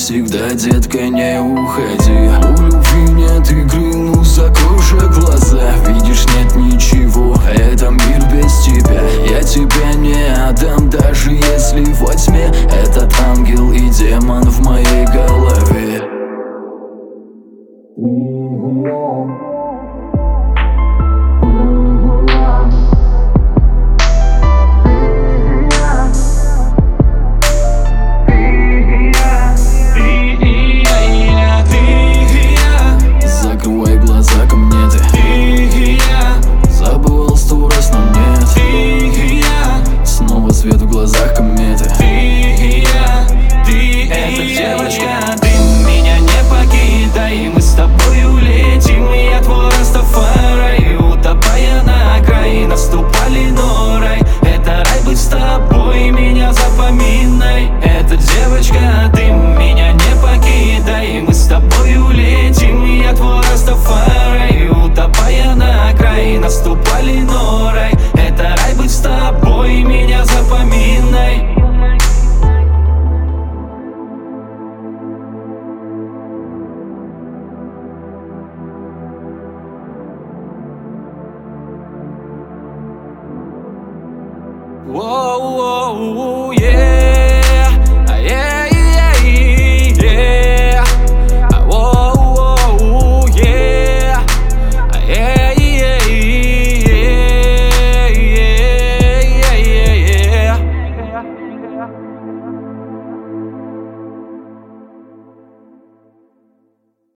навсегда, детка, не уходи. У любви нет игры, ну закрой же глаза. Видишь, нет ничего, это мир без тебя. Я тебя не отдам, даже если во тьме этот ангел и демон в моей голове. Закрывай глаза, ко мне ты. Забывал 100 раз, но нет. Снова свет в глазах кометы. Эта девочка, ты меня не покидай. Мы с тобой улетим, и я твой Растафарай. Утопая на окраине, наступали, но рай. Это рай быть с тобой, меня запоминай. Эта девочка, ты меня не покидай. Мы с тобой улетим, и я твой Растафарай. Утопая на окраине, наступали, но рай. Это рай быть с тобой, меня запоминай. Воу-воу-воу.